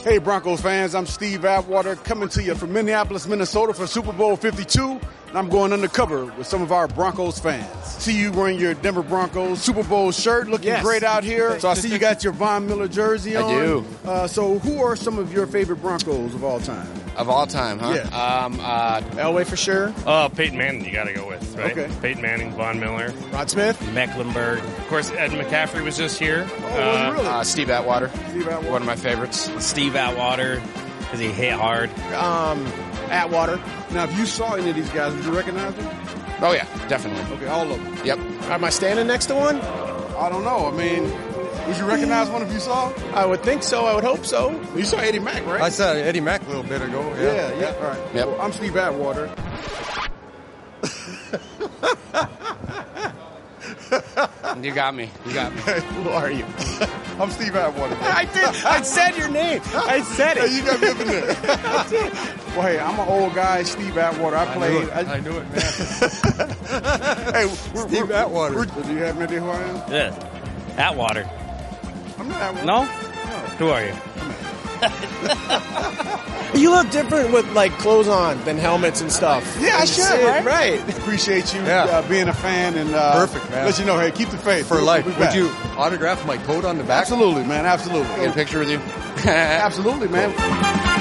Hey, Broncos fans, I'm Steve Atwater coming to you from Minneapolis, Minnesota for Super Bowl 52. And I'm going undercover with some of our Broncos fans. See you wearing your Denver Broncos Super Bowl shirt, looking great out here. So I see you got your Von Miller jersey on. I do. So who are some of your favorite Broncos of all time? Of all time, huh? Yeah. Elway for sure. Oh, Peyton Manning you got to go with, right? Okay. Peyton Manning, Von Miller. Rod Smith. Mecklenburg. Of course, Ed McCaffrey was just here. Oh, really? Steve Atwater. Steve Atwater. One of my favorites. Steve Atwater, because he hit hard. Atwater. Now, if you saw any of these guys, would you recognize them? Oh, yeah, definitely. Okay, all of them. Yep. Am I standing next to one? I don't know. I mean, would you recognize one if you saw? I would think so. I would hope so. You saw Eddie Mack, right? I saw Eddie Mack a little bit ago. Yeah. All right. Yep. Well, I'm Steve Atwater. You got me. Hey, who are you? I'm Steve Atwater. I did. I said your name. I said it. Hey, you got me up in there. Well, hey, I'm an old guy, Steve Atwater. I knew it, man. Hey, Steve Atwater. Do you have any idea who I am? Yeah. Atwater. I'm not Atwater. No? Who are you? You look different with like clothes on than helmets and stuff. Yeah, I should, right? Right. Appreciate you Yeah. being a fan and Perfect, man. let you know, hey, keep the faith. For We'll life. be Would back. you autograph my coat on the back? Absolutely, man. Absolutely. Get a picture with you? Absolutely, man.